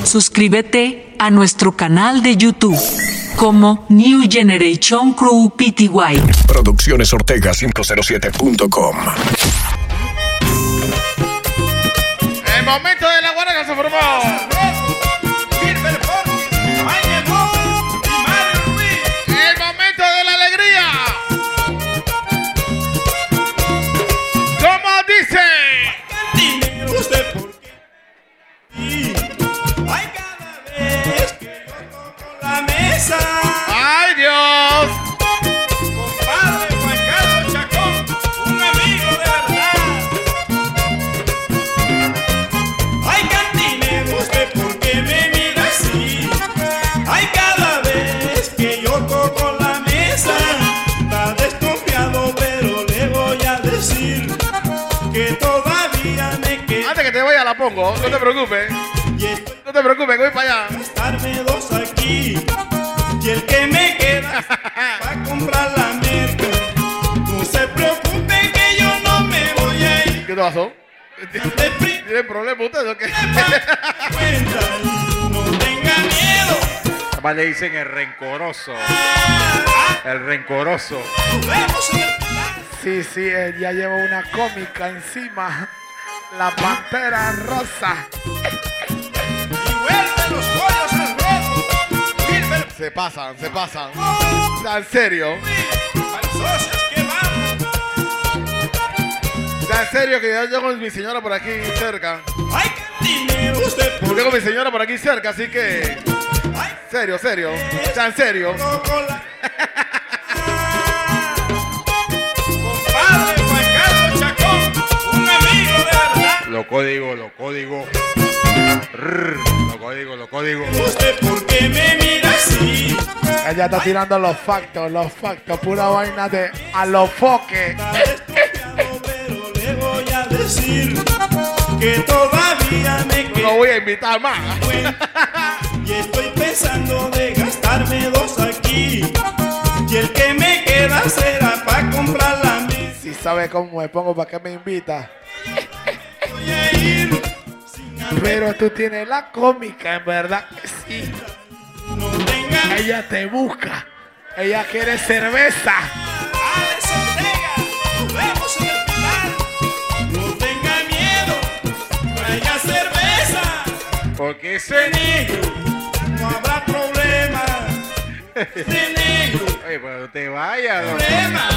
Suscríbete a nuestro canal de YouTube como New Generation Crew Pty. Producciones Ortega 507.com. El momento de la guardia se formó. El momento de la alegría. ¿Cómo dice? Usted porque ay, cada vez que yo toco la mesa. ¡Ay, Dios! Compadre Juan Carlos Chacón, un amigo de verdad. Ay, cantinero, usted porque me mira así. Ay, cada vez que yo toco la mesa. Está desconfiado, pero le voy a decir que todavía me queda. Antes que te vaya la pongo, no te preocupes. No te preocupes, voy para allá. Gastarme dos aquí. Y el que me queda va a comprar la merca. No se preocupe que yo no me voy a ir. ¿Qué te pasó? ¿Tiene problema usted o qué? No tenga miedo. Además le dicen el rencoroso. El rencoroso. Vemos en el plan. Sí, él ya lleva una cómica encima. La pantera rosa. Y vuelven los pollos al rojo. Se pasan. En serio. Al socios que vamos. En serio que yo llego con mi señora por aquí cerca. Ay, cantinero, usted Porque con mi señora por aquí cerca, así que... ay, Serio. Está en serio. toco la... Compadre Juan Carlos Chacón, un amigo de verdad. Lo código. Lo código. ¿Usted por qué me mira así? Ella está tirando los factos, pura vaina de a los foques. Está desconfiado, pero le voy a decir que todavía me No queda voy a invitar más. cuenta. Y estoy pensando de gastarme dos aquí. Y el que me queda será para comprar la mesa. Si sabe cómo me pongo, ¿para qué me invita? Voy a ir sin Pero tú tienes la cómica, en verdad que sí. no tenga Ella te busca. Ella quiere cerveza. Alex Ortega, nos vemos en el plan. No tenga miedo, traiga cerveza. Porque ese Negro, no habrá problema. De negro, Oye, pero no te vayas, loco. problema.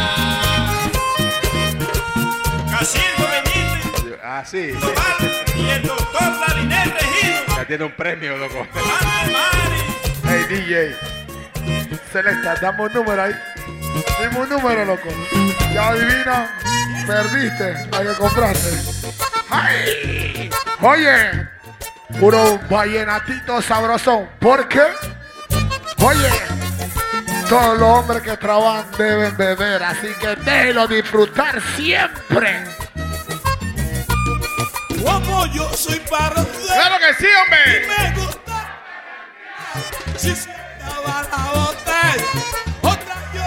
Casildo Benítez, Ah, sí. Total, y el doctor Larinel Regino. Ya tiene un premio, loco. Ande Mari. Hey, DJ. Selecta, dame un número ahí. Dime un número, loco. Ya adivina. Perdiste. Hay que comprarte. ¡Ay! Oye. Puro vallenatito sabrosón. ¿Por qué? Oye. Todos los hombres que trabajan deben beber. Así que déjelo disfrutar siempre. Como yo soy para ¡Claro que sí, hombre! me gusta. Si se acaba la botella, otra yo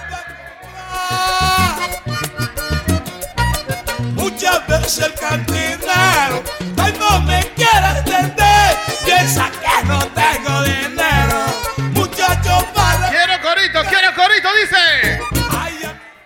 mando a comprar. Muchas veces el cantinero, ay, no me quiere entender. Piensa que no tengo dinero. Muchachos, para. Quiero corito, dice. Ay,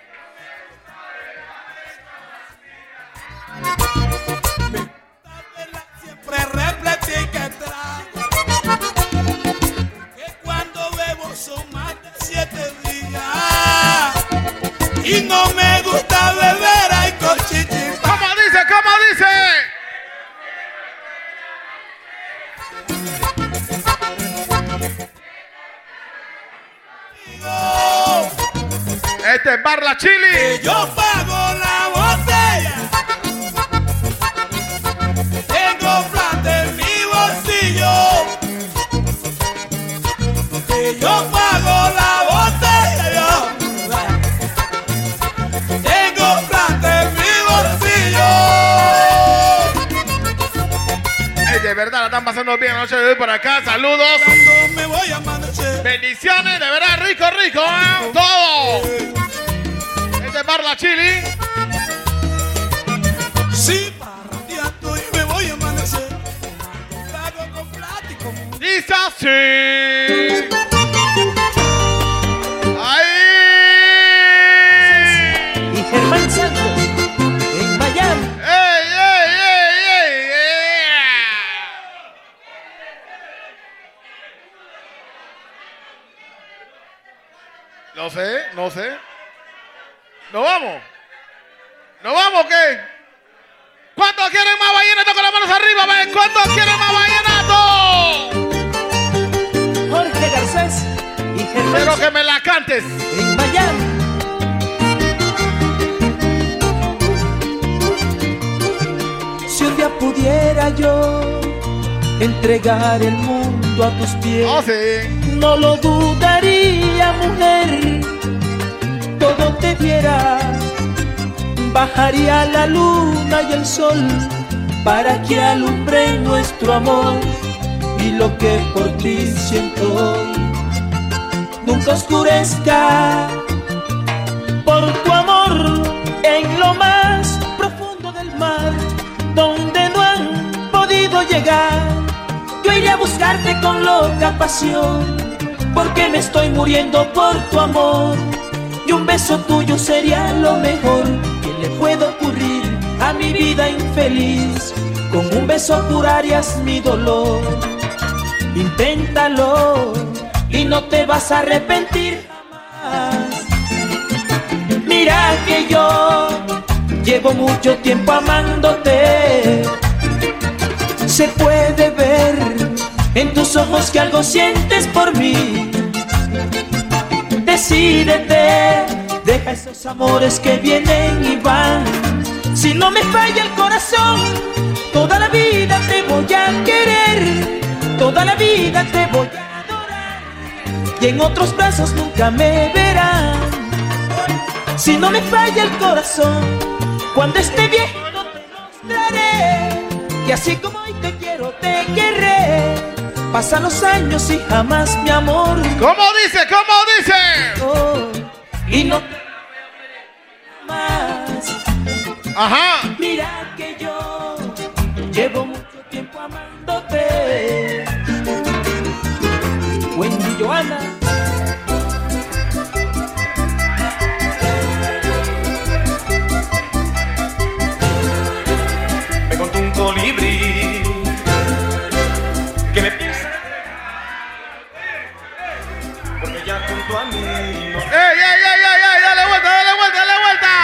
siempre repletí que trago. Que cuando bebo son más de 7 días. Y no me gusta beber, ay, cochichita. ¿Cómo dice? Este es Bar La Chili. Yo pago la botella. Tengo plata en mi bolsillo. Que yo pago la botella. Yo tengo plata en mi bolsillo. Hey, de verdad la están pasando bien la noche de hoy por acá. Saludos. Cuando me voy a amanecer. Bendiciones, de verdad, rico, todo. Este es Bar La Chili. Sí, parrandeando y me voy a amanecer. Trago con plata y con Dice así. Y Germán Santos en Miami. ¡Ey, ey, ey, ey, ey! No sé, no sé. ¿Nos vamos? ¿Nos vamos o qué? ¿Cuántos quieren más vallenato con las manos arriba? ¿Ven? ¿Cuántos quieren más vallenato? Jorge Garcés y Germán Quiero que me la cantes. en Miami. Si un día pudiera yo entregar el mundo a tus pies, Oh, sí. no lo dudaría, mujer. Todo te diera, bajaría la luna y el sol para que alumbre nuestro amor y lo que por ti siento hoy nunca oscurezca. Por tu amor en lo más profundo del mar, donde no han podido llegar, yo iré a buscarte con loca pasión, porque me estoy muriendo por tu amor. Y un beso tuyo sería lo mejor que le puede ocurrir a mi vida infeliz. Con un beso curarías mi dolor. Inténtalo y no te vas a arrepentir jamás. Mira que yo llevo mucho tiempo amándote. Se puede ver en tus ojos que algo sientes por mí. Decídete, deja esos amores que vienen y van. Si no me falla el corazón, toda la vida te voy a querer, toda la vida te voy a adorar, y en otros brazos nunca me verán. Si no me falla el corazón, cuando esté viejo te mostraré que así como hoy te quiero, te querré. Pasan los años y jamás, mi amor. ¿Cómo dice? ¿Cómo dice? Oh, y no te más. Ajá. Mira que yo llevo mucho tiempo amándote. Wendy Joana. Me contó un colibrí que me piensa, porque ya junto a mí no. ¡Ey, ey, ey, ey, ey! ¡Dale vuelta, dale vuelta, dale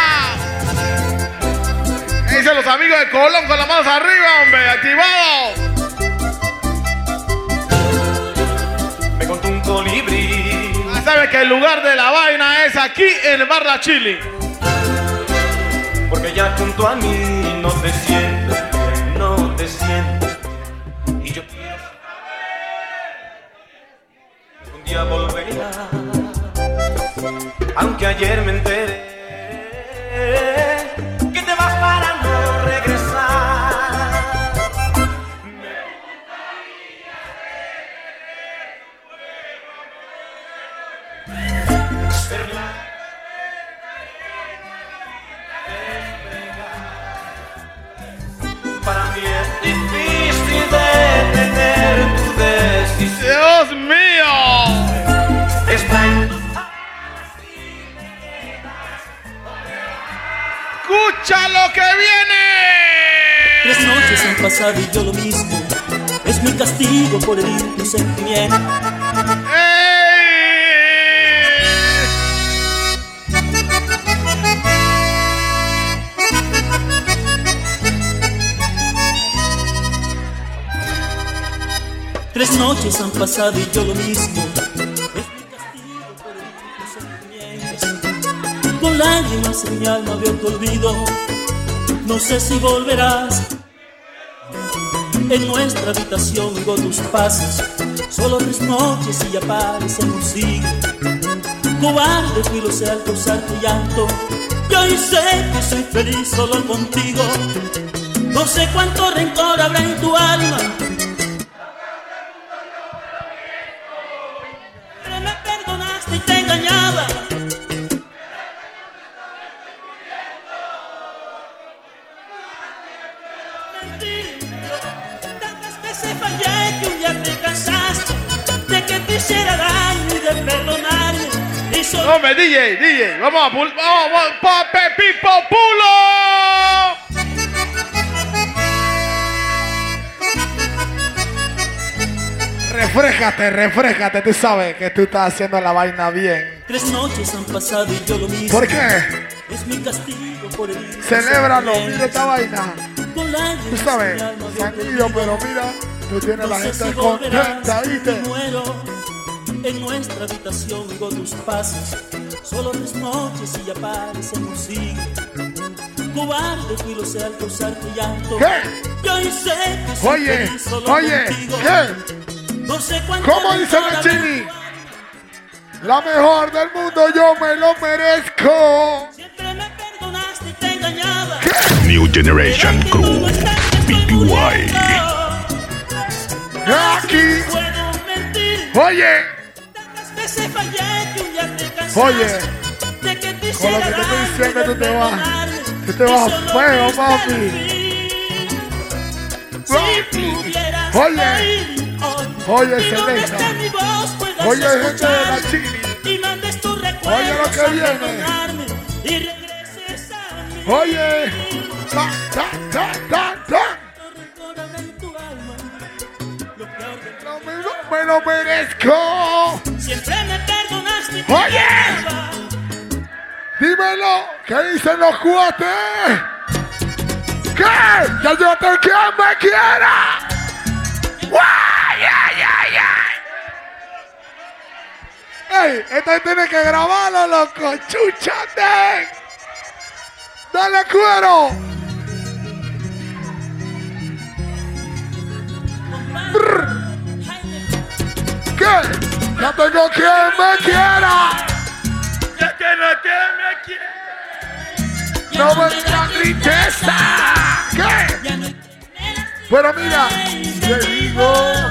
vuelta! Dicen los amigos de Colón con las manos arriba, hombre, activados. Me contó un colibrí Ya sabes que el lugar de la vaina es aquí en el Bar La Chili. porque ya junto a mí no te sientes bien, no te sientes bien. Y yo quiero saber, un día volverás, aunque ayer me enteré que te vas para no regresar. Para mí es difícil detener tu decisión. ¡Dios mío! Está en tu... ¡Escucha lo que viene! 3 noches han pasado y yo lo mismo. Es mi castigo por herir tus sentimientos. ¡Ey! 3 noches han pasado y yo lo mismo. Es mi castigo por herir tus sentimientos. Con lágrimas en mi alma veo tu olvido. No sé si volverás. En nuestra habitación oigo tus pasos. Solo 3 noches y ya parecen un siglo. Cobarde fui, lo sé, al causar tu llanto. Y hoy sé que soy feliz solo contigo. No sé cuánto rencor habrá en tu alma, pero me perdonaste y te engañaba. Tantas veces fallé que un día te cansaste. Hombre, DJ, vamos a Pipo Pulo. Refrescate, tú sabes que tú estás haciendo la vaina bien. 3 noches han pasado y yo lo mismo. ¿Por qué? Es mi castigo por el... Celébralo, mira esta vaina. Con lágrimas Tú sabes, en el alma se han ido, pero mira, tú tienes la gente contenta, ¿viste? Muero en nuestra habitación, oigo tus pasos. Solo 3 noches y ya parecemos sigue. Cobarde fui, lo sé, al causar tu llanto. ¿Qué? Yo hice que soy Oye, feliz solo oye, contigo. ¿qué? No sé cuánto ¿Cómo dice la Chini? La mejor del mundo, yo me lo merezco. Siempre me perdonaste y te engañaba. New Generation Crew. PPY. Aquí. Puedo mentir. Oye, Tantas veces fallé que un día te cansaste. Oye, de que te con lo que te estoy diciendo, tú te vas. Tú te vas a fuego, papi. Oye, Celesta. Oye, gente de la Chini. Oye lo que viene. Oye. No me lo merezco. Siempre me perdonaste. Oye. Dímelo. ¿Qué dicen los cuates? ¿Qué? ¡Que yo te quien me quiera! ¡Ay, ay, ay, ay! ¡Ey! Esto tiene que grabarlo, loco. ¡Chúchate! ¡Dale cuero! Brr. ¿Qué? ¡Ya tengo quien me quiera! ¡Ya tengo quien me quiera! ¡No me da tristeza! ¿Qué? Pero mira, te digo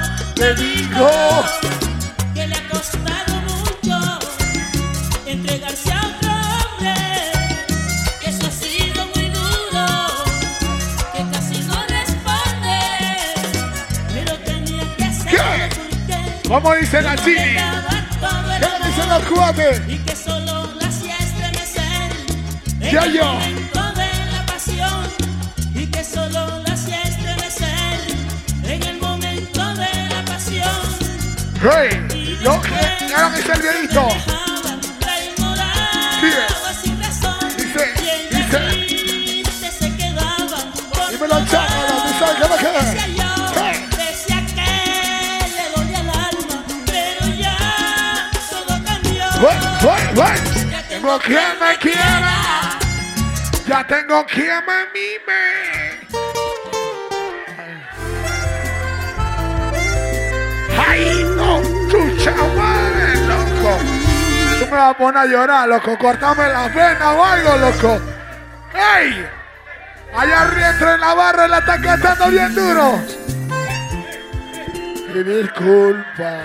que le ha costado mucho entregarse a otro hombre, que eso ha sido muy duro, que casi no responde, pero tenía que hacerlo porque ¿cómo dice la Chini? ¿Qué dicen los cuates? y que solo la hacía estremecer en Ya el yo. momento de la pasión, y que solo la hacía estremecer en el momento de la pasión. Hey, yo que ya me hice el videito. Dímelo, chácalo, tú sabes que me quedé. Hey. Decía que le dolía el alma, pero ya todo cambió. Ya tengo quien me quiera. Ya tengo quien me mime. ¡Ay, no! ¡Chucha madre, loco! Tú me vas a poner a llorar, loco. Cortame las venas o algo, loco. ¡Ey! Allá arriba en la barra la está cantando bien duro. Y disculpa.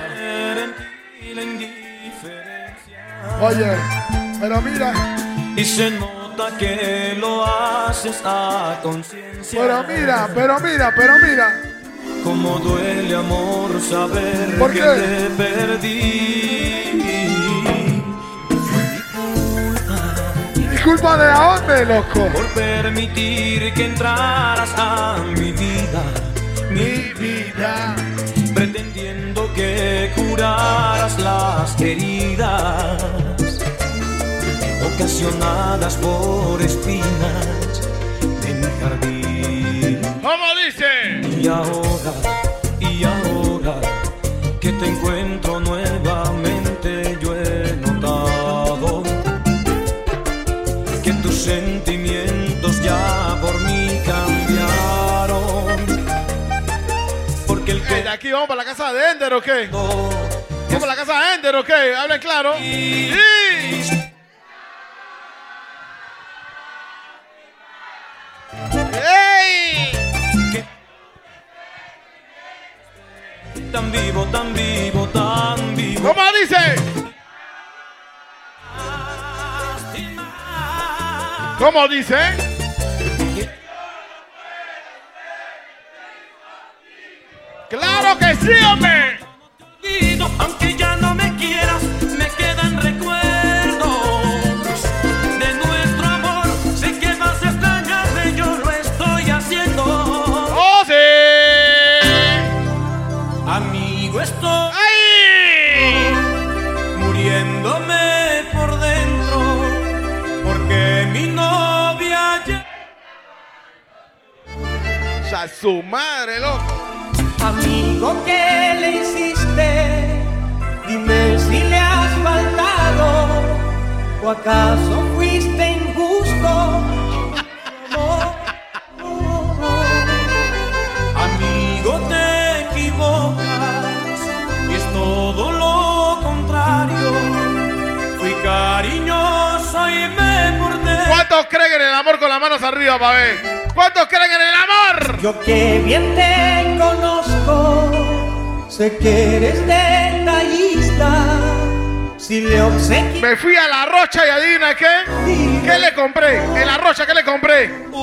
Oye, pero mira. Y se nota que lo haces a conciencia. Pero mira. Como duele, amor, saber ¿Por que qué? te perdí. ¿Disculpa de dónde, loco? Por permitir que entraras a mi vida, Mi vida. pretendiendo que curaras las heridas ocasionadas por espinas de mi jardín. ¿Cómo dice? Y ahora que te encuentro nuevamente, yo he notado que tus sentimientos ya por mí cambiaron. Porque el que ¿De aquí vamos para la casa de Ender o qué? ¿Vamos para la casa de Ender o qué? Hablen claro. Sí. ¡Ey! tan vivo, tan vivo, tan vivo. ¿Cómo dice? ¿Cómo dice? ¡Claro que sí, hombre! Aunque ya no me quieras, me quedan recuerdos Amigo, estoy ¡Ay! muriéndome por dentro, porque mi novia ya... O sea, su madre, loco. Amigo, ¿qué le hiciste? Dime si le has faltado, o acaso fuiste injusto. Amigo, te equivocas, y es todo lo contrario. Fui cariñoso y me porté. ¿Cuántos creen en el amor con las manos arriba, pa' ver? ¿Cuántos creen en el amor? Yo que bien te conozco, sé que eres detallista. Si le obsequio, Me fui a La Rocha y adivina qué. ¿Qué le compré? En La Rocha, ¿qué le compré?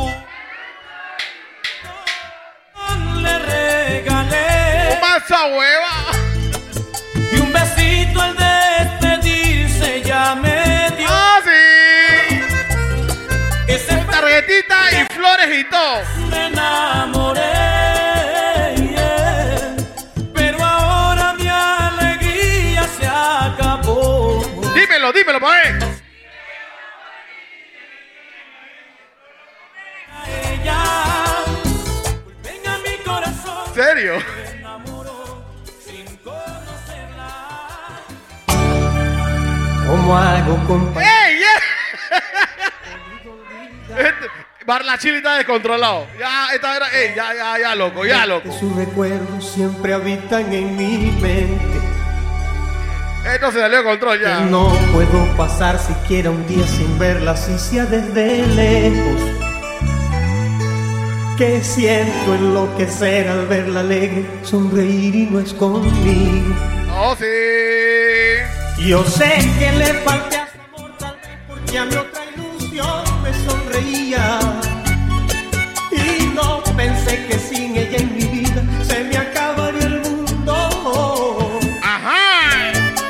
Le regalé ¡Masa hueva! y un besito al despedirse ya me dio. ¡Ah, sí! Ese Tarjetita y flores y todo. me enamoré, yeah. Pero ahora mi alegría se acabó. Dímelo, dímelo, pa' ver. Ella, vuelven a mi corazón. ¿En serio? Me enamoró sin conocerla. ¿cómo hago, compadre? ¡Ey! Barlachili está descontrolado. Ya, esta era. ¡Ey! Ya, loco, ya, loco. Sus recuerdos siempre habitan en mi mente. Esto se salió de control ya. No puedo pasar siquiera un día sin verla, así sea desde lejos. Que siento enloquecer al verla alegre, sonreír y no es conmigo. ¡Oh, sí! Yo sé que le falté a su amor, tal vez porque a mi otra ilusión me sonreía. Y no pensé que sin ella en mi vida se me acabaría el mundo. ¡Ajá!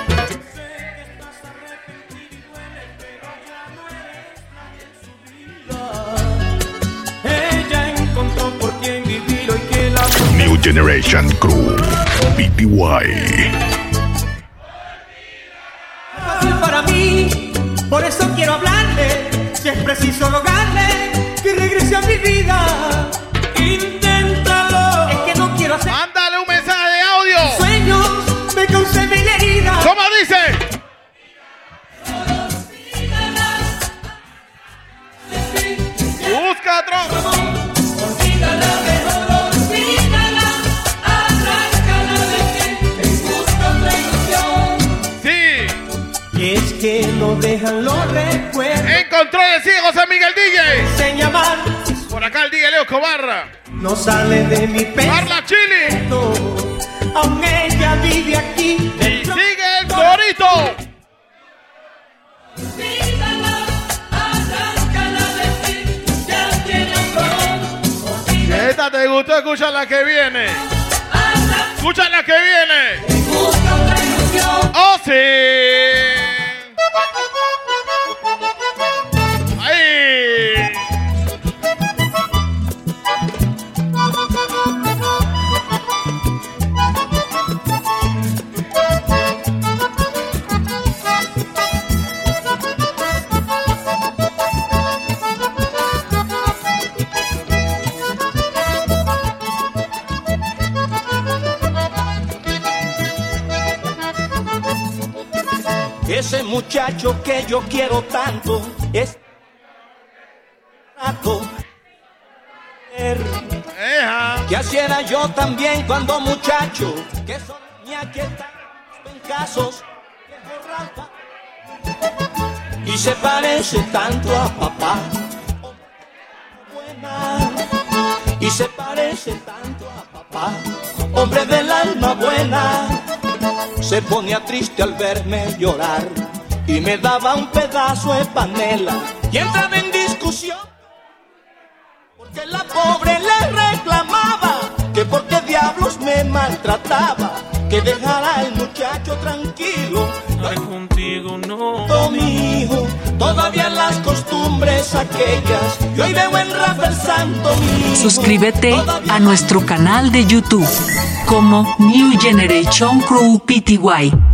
Ella encontró por quien vivir hoy que la New Generation Crew. PTY. Fácil para mí, por eso quiero hablarle. Si es preciso rogarle que regrese a mi vida. inténtalo. Es que no quiero hacer ¡Mándale un mensaje de audio! sueños, me causé mil heridas. ¿Cómo dice? Busca otro. Sí. Y es que no dejan los recuerdos. En controles sigue José Miguel DJ. Se llaman, Por acá el DJ Leo Escobar. no sale de mi Barlachili. pecho. Aún ella vive aquí. Y sigue el Dorito. Esta te gustó, escucha la que viene. Escucha la que viene. ¡Oh, sí! ¡Ahí! Ese muchacho que yo quiero tanto es rato. Eja. Que así era yo también cuando muchacho, que soñaba que estaba en casos de Rafa. Y se parece tanto a papá. Buena. Y se parece tanto a papá, hombre del alma buena. Se ponía triste al verme llorar y me daba un pedazo de panela y entraba en discusión porque la pobre le reclamaba que por qué diablos me maltrataba, que dejara al muchacho tranquilo. Ay, contigo no, mi hijo, todavía las costumbres aquellas y hoy veo en Rafael Santo mi hijo. Suscríbete a nuestro canal de YouTube. como New Generation Crew Pty.